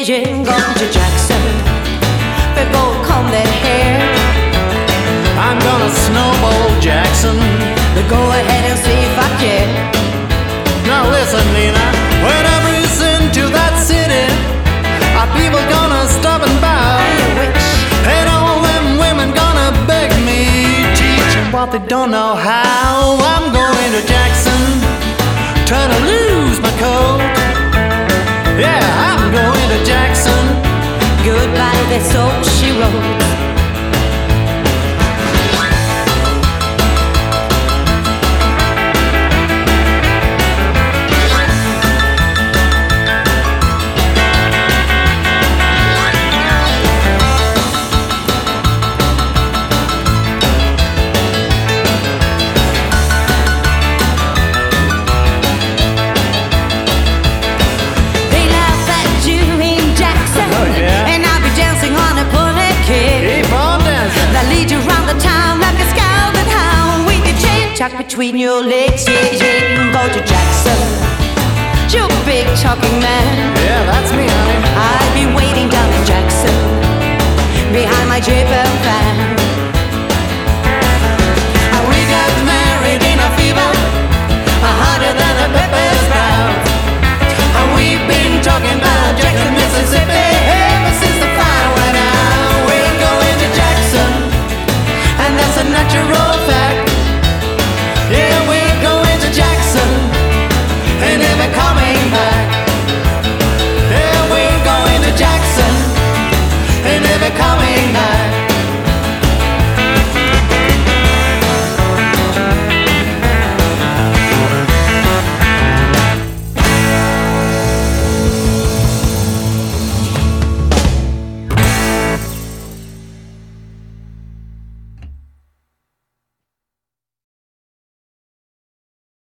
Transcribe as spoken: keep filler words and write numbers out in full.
changing, going to Jackson. People comb their hair. I'm gonna snowball Jackson. But go ahead and see if I care. Now listen, Nina, when I breeze into that city, are people gonna stop and bow? And all them women gonna beg me, teach them what they don't know how. I'm going to Jackson, trying to lose my coat. Yeah, I'm going to Jackson. Goodbye, that's all she wrote. Between your legs, yeah, yeah, go to Jackson. You big talking man. Yeah, that's me, honey. I've been waiting down in Jackson, behind my Jeep and van.